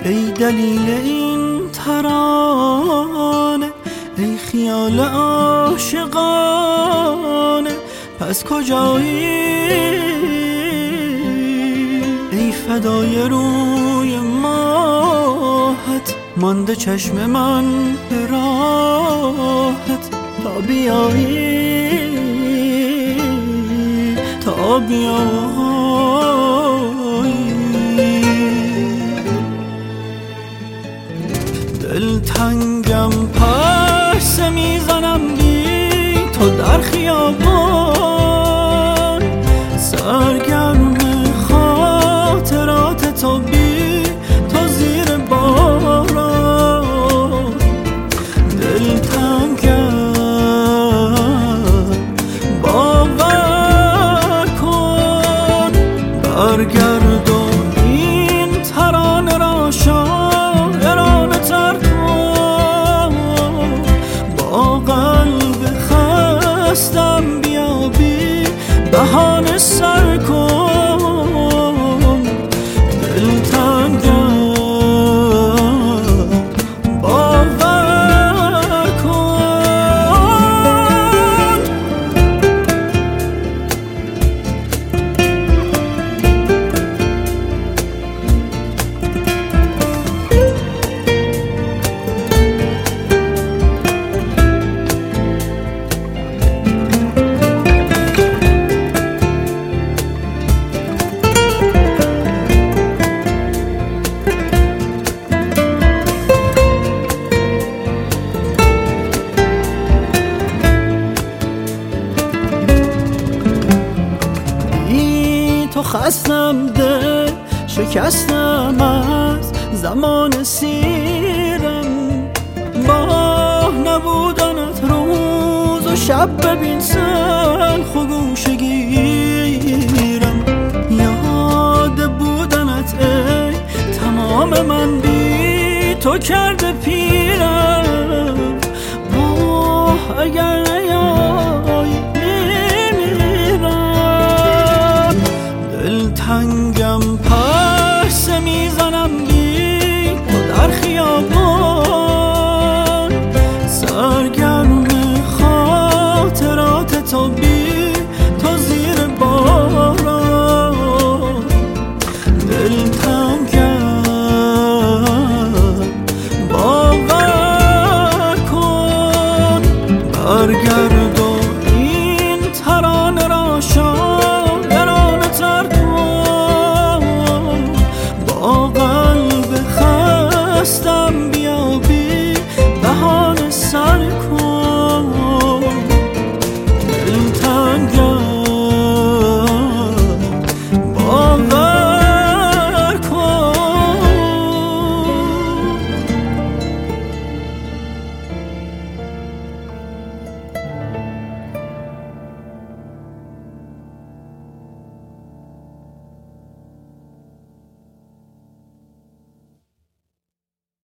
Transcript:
ای دلیل این ترانه، ای خیال عاشقانه، پس کجایی؟ ای فدای روی ماهت، مانده چشم من به راهت، تا بیایی تا بیایی. دلتنگم پرسه میزنم بی تو در خیابان، سرگرم خاطرات تو بی تو زیر باران. دلتنگم باور کن، برگردون این ترانه را شاعرانه تر کن، با قلب خستم بیابی بهانه سر کن. دلتنگم باور کن. تو خستم دل شکستم از زمان سیرم، با نبودنت روز و شب ببین سلخ و گوشه گیرم. یاد بودنت ای تمام من بی تو کرده پیرم، اگر نیایی دلتنگم پرسه میزنم بی تو در خیابان، سرگرم خاطرات تو بی تو زیر باران.